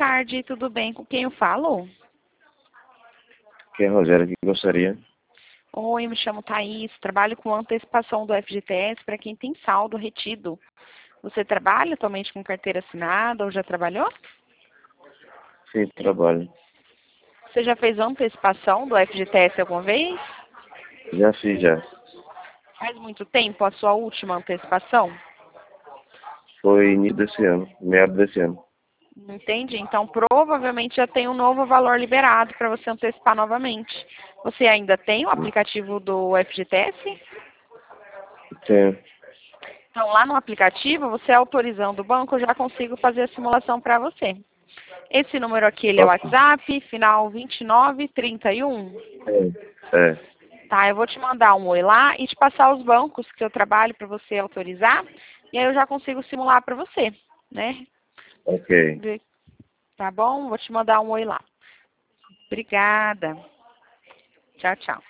tarde, tudo bem? Com quem eu falo? Que é Rogério que gostaria. Oi, eu me chamo Thaís, trabalho com antecipação do FGTS para quem tem saldo retido. Você trabalha atualmente com carteira assinada ou já trabalhou? Sim, trabalho. Você já fez antecipação do FGTS alguma vez? Já fiz já. Faz muito tempo a sua última antecipação? Foi início desse ano, meado desse ano. Entende? Então, provavelmente já tem um novo valor liberado para você antecipar novamente. Você ainda tem o aplicativo do FGTS? Tenho. Então, lá no aplicativo, você autorizando o banco, eu já consigo fazer a simulação para você. Esse número aqui, ele é o Posso? WhatsApp, final 2931. É. Tá, eu vou te mandar um oi lá e te passar os bancos que eu trabalho para você autorizar. E aí eu já consigo simular para você, né? Ok. Tá bom? Vou te mandar um oi lá. Obrigada. Tchau, tchau.